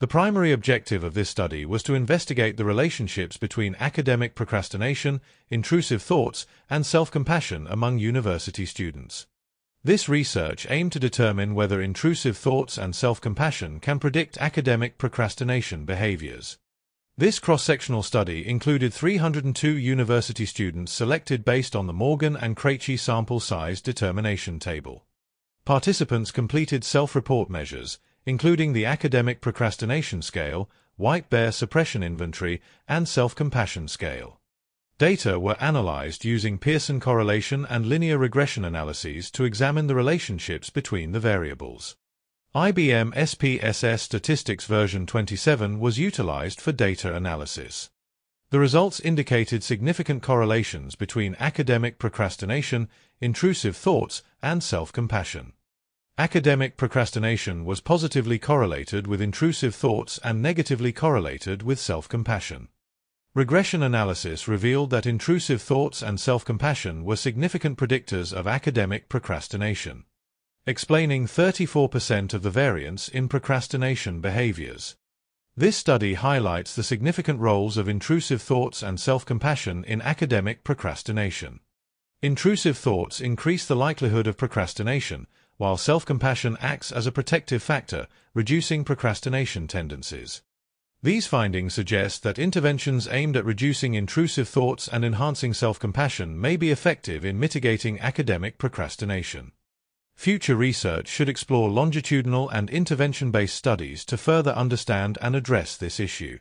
The primary objective of this study was to investigate the relationships between academic procrastination, intrusive thoughts, and self-compassion among university students. This research aimed to determine whether intrusive thoughts and self-compassion can predict academic procrastination behaviors. This cross-sectional study included 302 university students selected based on the Morgan and Krejci sample size determination table. Participants completed self-report measures, including the Academic Procrastination Scale, White Bear Suppression Inventory, and Self-Compassion Scale. Data were analyzed using Pearson correlation and linear regression analyses to examine the relationships between the variables. IBM SPSS Statistics version 27 was utilized for data analysis. The results indicated significant correlations between academic procrastination, intrusive thoughts, and self-compassion. Academic procrastination was positively correlated with intrusive thoughts and negatively correlated with self-compassion. Regression analysis revealed that intrusive thoughts and self-compassion were significant predictors of academic procrastination, explaining 34% of the variance in procrastination behaviors. This study highlights the significant roles of intrusive thoughts and self-compassion in academic procrastination. Intrusive thoughts increase the likelihood of procrastination, while self-compassion acts as a protective factor, reducing procrastination tendencies. These findings suggest that interventions aimed at reducing intrusive thoughts and enhancing self-compassion may be effective in mitigating academic procrastination. Future research should explore longitudinal and intervention-based studies to further understand and address this issue.